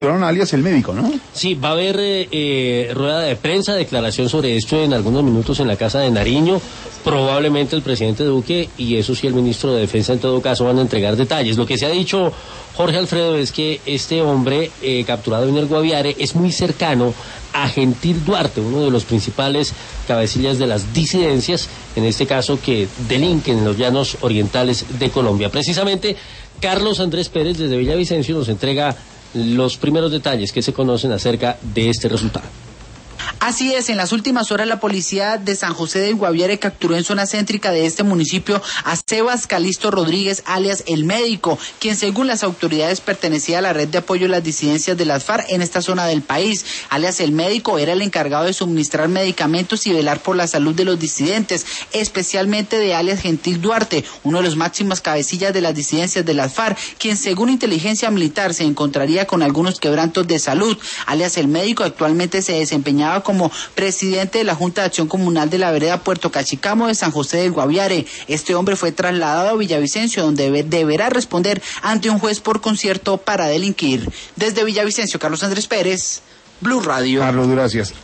alias el médico, ¿no? Sí, va a haber rueda de prensa, declaración sobre esto en algunos minutos en la Casa de Nariño. Probablemente el presidente Duque y eso sí el ministro de Defensa en todo caso van a entregar detalles. Lo que se ha dicho, Jorge Alfredo, es que este hombre capturado en el Guaviare es muy cercano a Gentil Duarte, uno de los principales cabecillas de las disidencias, en este caso que delinquen en los llanos orientales de Colombia. Precisamente, Carlos Andrés Pérez desde Villavicencio nos entrega los primeros detalles que se conocen acerca de este resultado. Así es, en las últimas horas la policía de San José del Guaviare capturó en zona céntrica de este municipio a Sebas Calisto Rodríguez, alias El Médico, quien según las autoridades pertenecía a la red de apoyo a las disidencias de las FARC en esta zona del país. Alias El Médico era el encargado de suministrar medicamentos y velar por la salud de los disidentes, especialmente de alias Gentil Duarte, uno de los máximos cabecillas de las disidencias de las FARC, quien según inteligencia militar se encontraría con algunos quebrantos de salud. Alias El Médico actualmente se desempeñaba como presidente de la Junta de Acción Comunal de la vereda Puerto Cachicamo de San José del Guaviare. Este hombre fue trasladado a Villavicencio, donde deberá responder ante un juez por concierto para delinquir. Desde Villavicencio, Carlos Andrés Pérez, Blue Radio. Carlos, gracias.